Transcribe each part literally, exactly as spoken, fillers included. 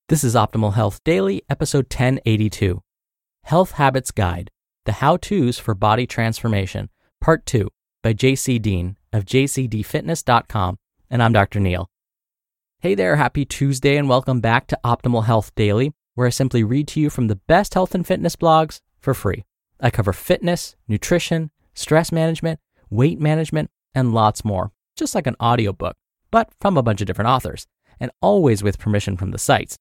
This is Optimal Health Daily, episode ten eighty-two. Health Habits Guide, the How-Tos for Body Transformation, Part two, by J C Dean of j c d fitness dot com, and I'm Doctor Neil. Hey there, happy Tuesday, and welcome back to Optimal Health Daily, where I simply read to you from the best health and fitness blogs for free. I cover fitness, nutrition, stress management, weight management, and lots more, just like an audiobook, but from a bunch of different authors, and always with permission from the sites.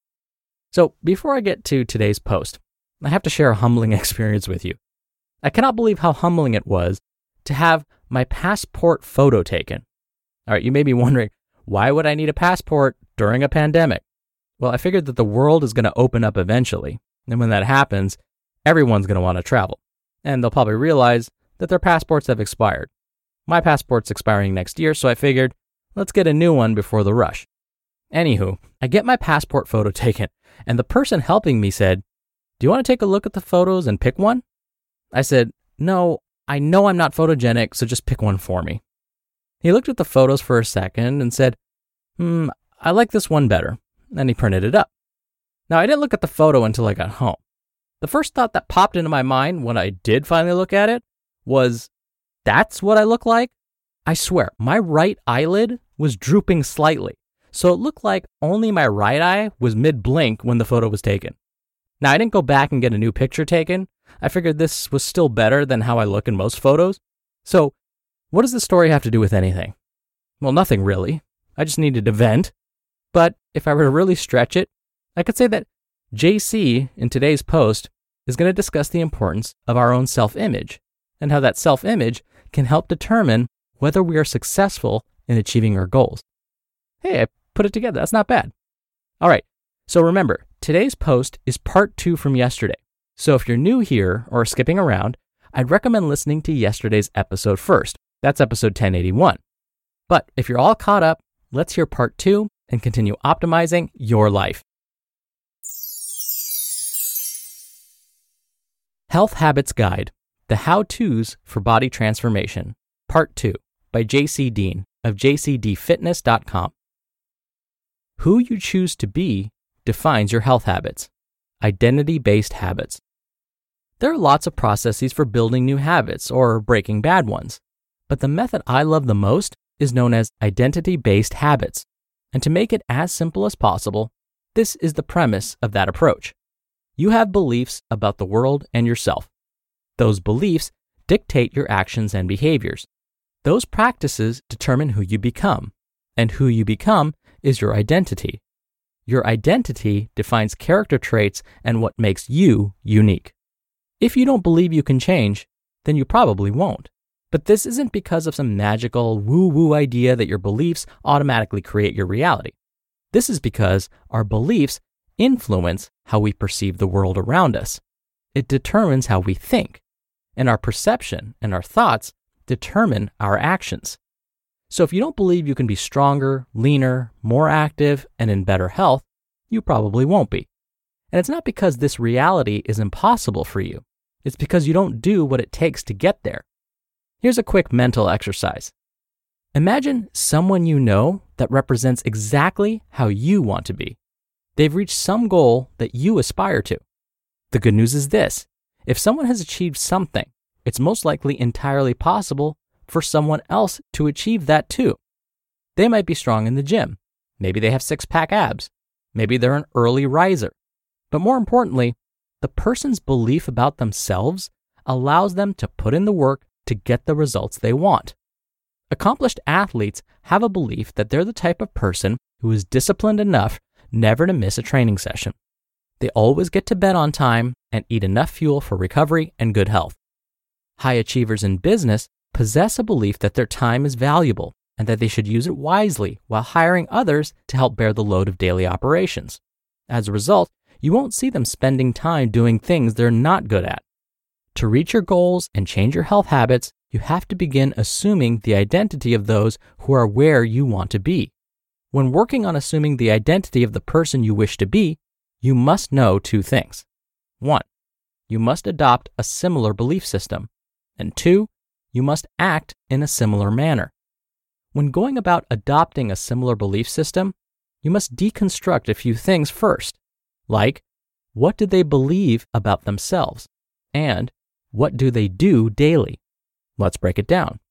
So before I get to today's post, I have to share a humbling experience with you. I cannot believe how humbling it was to have my passport photo taken. All right, you may be wondering, why would I need a passport during a pandemic? Well, I figured that the world is going to open up eventually, and when that happens, everyone's going to want to travel, and they'll probably realize that their passports have expired. My passport's expiring next year, so I figured, let's get a new one before the rush. Anywho, I get my passport photo taken, and the person helping me said, "Do you want to take a look at the photos and pick one?" I said, "No, I know I'm not photogenic, so just pick one for me." He looked at the photos for a second and said, hmm, I like this one better, and he printed it up. Now, I didn't look at the photo until I got home. The first thought that popped into my mind when I did finally look at it was, that's what I look like? I swear, my right eyelid was drooping slightly, so it looked like only my right eye was mid-blink when the photo was taken. Now, I didn't go back and get a new picture taken. I figured this was still better than how I look in most photos. So, what does this story have to do with anything? Well, nothing really. I just needed to vent. But if I were to really stretch it, I could say that J C in today's post is going to discuss the importance of our own self-image and how that self-image can help determine whether we are successful in achieving our goals. Hey, I put it together. That's not bad. All right. So remember, today's post is part two from yesterday. So if you're new here or skipping around, I'd recommend listening to yesterday's episode first. That's episode ten eighty-one. But if you're all caught up, let's hear part two and continue optimizing your life. Health Habits Guide, the How-Tos for Body Transformation, Part two, by J C Dean of j c d fitness dot com. Who you choose to be defines your health habits. Identity-based habits. There are lots of processes for building new habits or breaking bad ones, but the method I love the most is known as identity-based habits. And to make it as simple as possible, this is the premise of that approach. You have beliefs about the world and yourself. Those beliefs dictate your actions and behaviors. Those practices determine who you become, and who you become is your identity. Your identity defines character traits and what makes you unique. If you don't believe you can change, then you probably won't. But this isn't because of some magical woo-woo idea that your beliefs automatically create your reality. This is because our beliefs influence how we perceive the world around us. It determines how we think, and our perception and our thoughts determine our actions. So if you don't believe you can be stronger, leaner, more active, and in better health, you probably won't be. And it's not because this reality is impossible for you. It's because you don't do what it takes to get there. Here's a quick mental exercise. Imagine someone you know that represents exactly how you want to be. They've reached some goal that you aspire to. The good news is this: if someone has achieved something, it's most likely entirely possible for someone else to achieve that too. They might be strong in the gym. Maybe they have six-pack abs. Maybe they're an early riser. But more importantly, the person's belief about themselves allows them to put in the work to get the results they want. Accomplished athletes have a belief that they're the type of person who is disciplined enough never to miss a training session. They always get to bed on time and eat enough fuel for recovery and good health. High achievers in business possess a belief that their time is valuable and that they should use it wisely while hiring others to help bear the load of daily operations. As a result, you won't see them spending time doing things they're not good at. To reach your goals and change your health habits, you have to begin assuming the identity of those who are where you want to be. When working on assuming the identity of the person you wish to be, you must know two things. One, you must adopt a similar belief system. And two, you must act in a similar manner. When going about adopting a similar belief system, you must deconstruct a few things first. like what do they believe about themselves and what do they do daily? Let's break it down.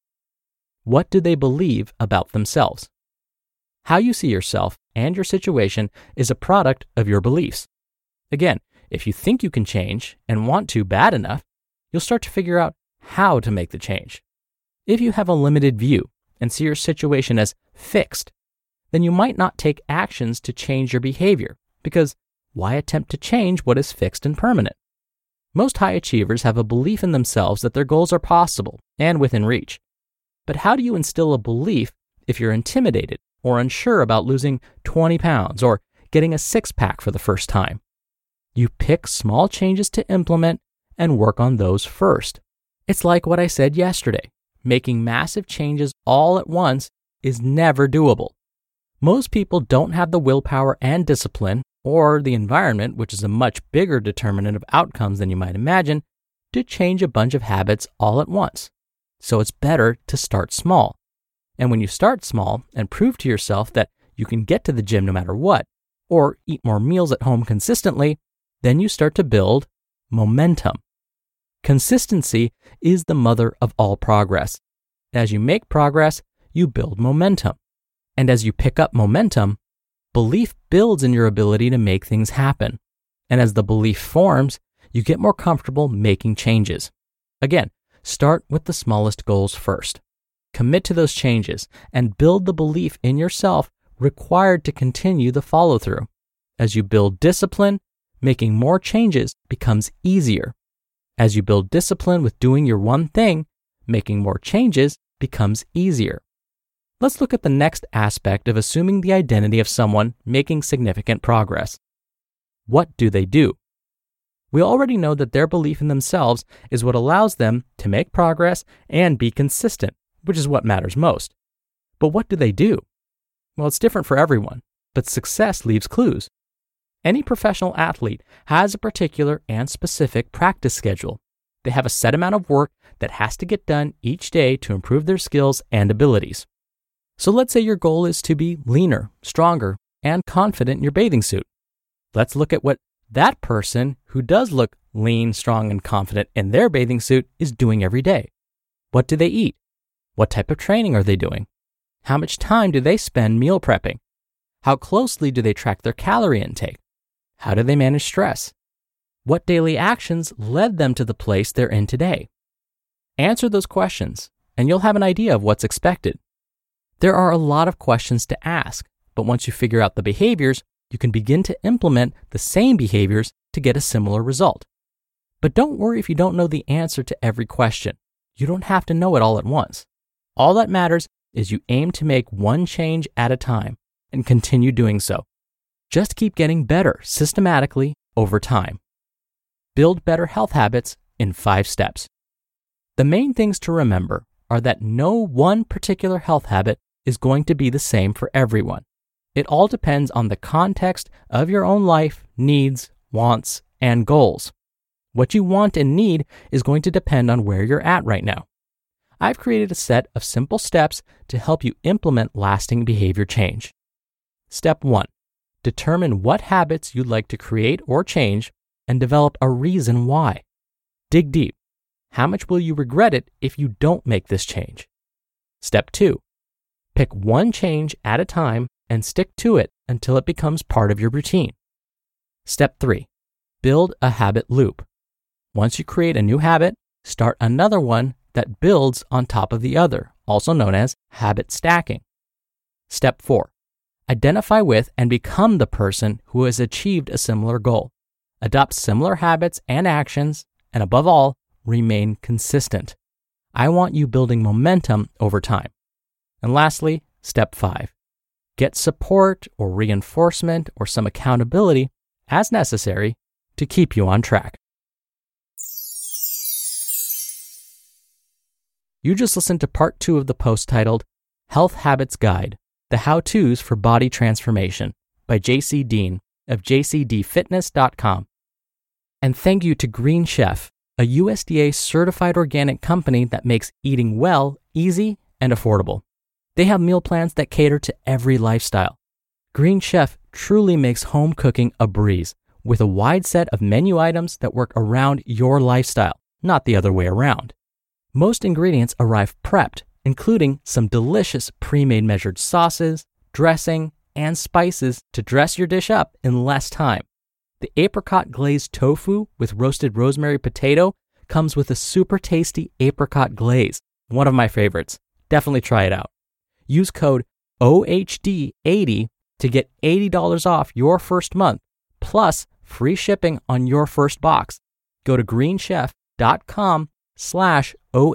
What do they believe about themselves? How you see yourself and your situation is a product of your beliefs. Again, if you think you can change and want to bad enough, you'll start to figure out how to make the change. If you have a limited view and see your situation as fixed, then you might not take actions to change your behavior, because why attempt to change what is fixed and permanent? Most high achievers have a belief in themselves that their goals are possible and within reach. But how do you instill a belief if you're intimidated or unsure about losing twenty pounds or getting a six-pack for the first time? You pick small changes to implement and work on those first. It's like what I said yesterday. Making massive changes all at once is never doable. Most people don't have the willpower and discipline, or the environment, which is a much bigger determinant of outcomes than you might imagine, to change a bunch of habits all at once. So it's better to start small. And when you start small and prove to yourself that you can get to the gym no matter what, or eat more meals at home consistently, then you start to build momentum. Consistency is the mother of all progress. As you make progress, you build momentum. And as you pick up momentum, belief builds in your ability to make things happen. And as the belief forms, you get more comfortable making changes. Again, start with the smallest goals first. Commit to those changes and build the belief in yourself required to continue the follow-through. As you build discipline, making more changes becomes easier. As you build discipline with doing your one thing, making more changes becomes easier. Let's look at the next aspect of assuming the identity of someone making significant progress. What do they do? We already know that their belief in themselves is what allows them to make progress and be consistent, which is what matters most. But what do they do? Well, it's different for everyone, but success leaves clues. Any professional athlete has a particular and specific practice schedule. They have a set amount of work that has to get done each day to improve their skills and abilities. So let's say your goal is to be leaner, stronger, and confident in your bathing suit. Let's look at what that person who does look lean, strong, and confident in their bathing suit is doing every day. What do they eat? What type of training are they doing? How much time do they spend meal prepping? How closely do they track their calorie intake? How do they manage stress? What daily actions led them to the place they're in today? Answer those questions, and you'll have an idea of what's expected. There are a lot of questions to ask, but once you figure out the behaviors, you can begin to implement the same behaviors to get a similar result. But don't worry if you don't know the answer to every question. You don't have to know it all at once. All that matters is you aim to make one change at a time and continue doing so. Just keep getting better systematically over time. Build better health habits in five steps. The main things to remember are that no one particular health habit is going to be the same for everyone. It all depends on the context of your own life, needs, wants, and goals. What you want and need is going to depend on where you're at right now. I've created a set of simple steps to help you implement lasting behavior change. Step one, determine what habits you'd like to create or change and develop a reason why. Dig deep. How much will you regret it if you don't make this change? Step two, pick one change at a time and stick to it until it becomes part of your routine. Step three, build a habit loop. Once you create a new habit, start another one that builds on top of the other, also known as habit stacking. Step four, identify with and become the person who has achieved a similar goal. Adopt similar habits and actions, and above all, remain consistent. I want you building momentum over time. And lastly, step five, get support or reinforcement or some accountability as necessary to keep you on track. You just listened to part two of the post titled Health Habits Guide, The How-Tos for Body Transformation by J C Dean of j c d fitness dot com. And thank you to Green Chef, a U S D A certified organic company that makes eating well easy and affordable. They have meal plans that cater to every lifestyle. Green Chef truly makes home cooking a breeze, with a wide set of menu items that work around your lifestyle, not the other way around. Most ingredients arrive prepped, including some delicious pre-made measured sauces, dressing, and spices to dress your dish up in less time. The apricot glazed tofu with roasted rosemary potato comes with a super tasty apricot glaze, one of my favorites. Definitely try it out. Use code O H D eighty to get eighty dollars off your first month, plus free shipping on your first box. Go to greenchef.com slash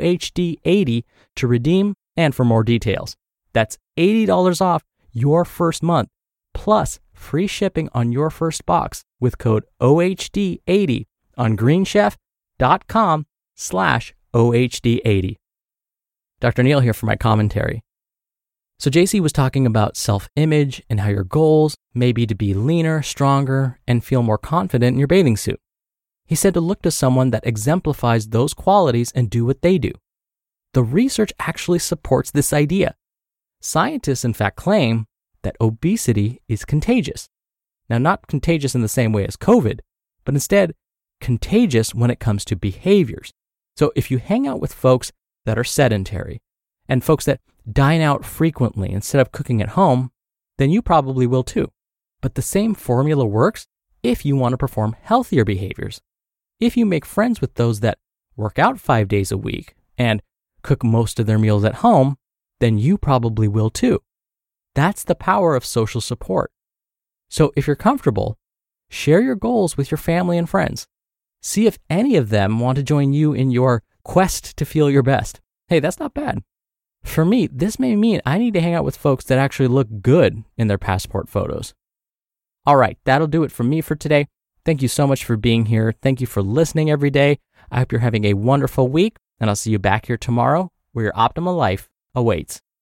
OHD80 to redeem and for more details. That's eighty dollars off your first month, plus free shipping on your first box with code O H D eighty on greenchef.com slash OHD80. Doctor Neal here for my commentary. So J C was talking about self-image and how your goals may be to be leaner, stronger, and feel more confident in your bathing suit. He said to look to someone that exemplifies those qualities and do what they do. The research actually supports this idea. Scientists, in fact, claim that obesity is contagious. Now, not contagious in the same way as COVID, but instead contagious when it comes to behaviors. So if you hang out with folks that are sedentary and folks that dine out frequently instead of cooking at home, then you probably will too. But the same formula works if you want to perform healthier behaviors. If you make friends with those that work out five days a week and cook most of their meals at home, then you probably will too. That's the power of social support. So if you're comfortable, share your goals with your family and friends. See if any of them want to join you in your quest to feel your best. Hey, that's not bad. For me, this may mean I need to hang out with folks that actually look good in their passport photos. All right, that'll do it for me for today. Thank you so much for being here. Thank you for listening every day. I hope you're having a wonderful week, and I'll see you back here tomorrow where your optimal life awaits.